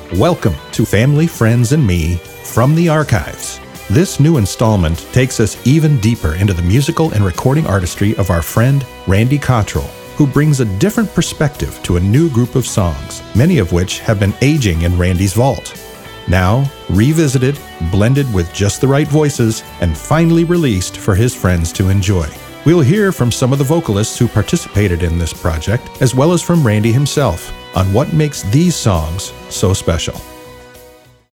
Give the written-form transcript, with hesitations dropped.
Welcome to Family, Friends, and Me from the Archives. This new installment takes us even deeper into the musical and recording artistry of our friend Randy Cottrell, who brings a different perspective to a new group of songs, many of which have been aging in Randy's vault. Now, revisited, blended with just the right voices, and finally released for his friends to enjoy. We'll hear from some of the vocalists who participated in this project, as well as from Randy himself, on what makes these songs so special.